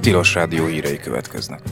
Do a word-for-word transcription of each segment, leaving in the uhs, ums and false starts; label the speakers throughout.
Speaker 1: Tilos Rádió hírei következnek.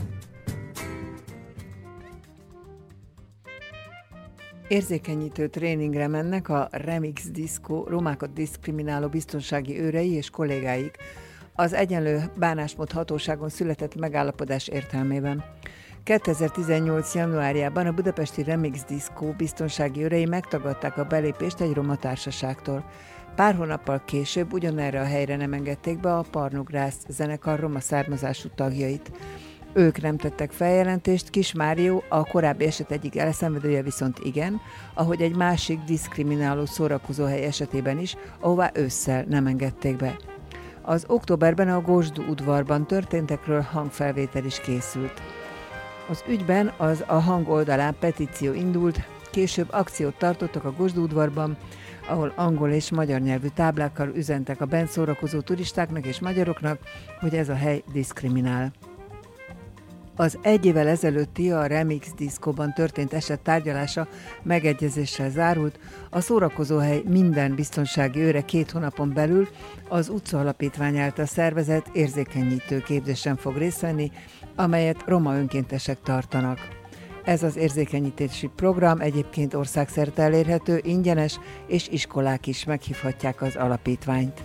Speaker 2: Érzékenyítő tréningre mennek a Remix Disco romákat diszkrimináló biztonsági őrei és kollégáik az Egyenlő Bánásmód Hatóságon született megállapodás értelmében. kétezer-tizennyolc. januárjában a budapesti Remix Disco biztonsági őrei megtagadták a belépést egy roma társaságtól. Pár hónappal később ugyanerre a helyre nem engedték be a Parnugrász zenekar roma származású tagjait. Ők nem tettek feljelentést, Kis Márió, a korábbi eset egyik elszenvedője viszont igen, ahogy egy másik diszkrimináló szórakozóhely esetében is, ahová ősszel nem engedték be. Az októberben a Gosdú udvarban történtekről hangfelvétel is készült. Az ügyben az a Hang oldalán petíció indult, később akciót tartottak a Gosdú udvarban, ahol angol és magyar nyelvű táblákkal üzentek a bent szórakozó turistáknak és magyaroknak, hogy ez a hely diszkriminál. Az egy évvel ezelőtti a Remix Discoban történt eset tárgyalása megegyezéssel zárult, a szórakozóhely minden biztonsági őre két hónapon belül az utca alapítvány által szervezett érzékenyítő képzésen fog részt venni, amelyet roma önkéntesek tartanak. Ez az érzékenyítési program egyébként országszerte elérhető, ingyenes, és iskolák is meghívhatják az alapítványt.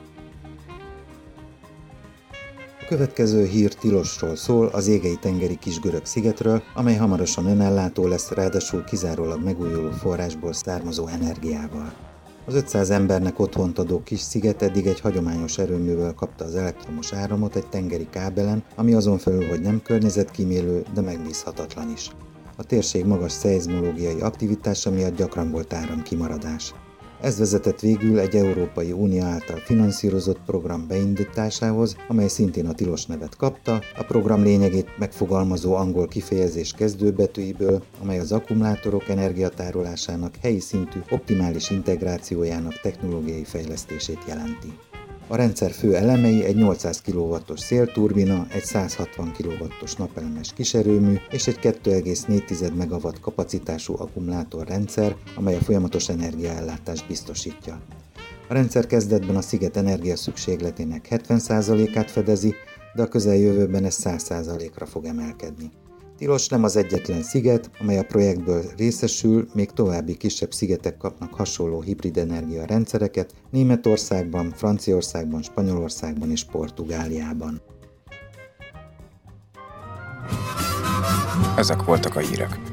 Speaker 3: A következő hír Tilosról szól, az Égei-tengeri Kisgörög szigetről, amely hamarosan önellátó lesz, ráadásul kizárólag megújuló forrásból származó energiával. Az ötszáz embernek otthont adó kis sziget eddig egy hagyományos erőművel kapta az elektromos áramot egy tengeri kábelen, ami azon felül, hogy nem környezetkímélő, de megbízhatatlan is. A térség magas szeizmológiai aktivitása miatt gyakran volt áramkimaradás. Ez vezetett végül egy Európai Unió által finanszírozott program beindításához, amely szintén a tilos nevet kapta, a program lényegét megfogalmazó angol kifejezés kezdőbetűiből, amely az akkumulátorok energiatárolásának helyi szintű optimális integrációjának technológiai fejlesztését jelenti. A rendszer fő elemei egy nyolcszáz kilowattos szélturbina, egy száz hatvan kilowattos napelemes kiserőmű és egy két egész négy megawatt kapacitású akkumulátorrendszer, amely a folyamatos energiaellátást biztosítja. A rendszer kezdetben a sziget energia szükségletének hetven százalékát fedezi, de a közeljövőben ez száz százalékra fog emelkedni. Tilos nem az egyetlen sziget, amely a projektből részesül, még további kisebb szigetek kapnak hasonló hibrid energia rendszereket Németországban, Franciaországban, Spanyolországban és Portugáliában.
Speaker 1: Ezek voltak a hírek.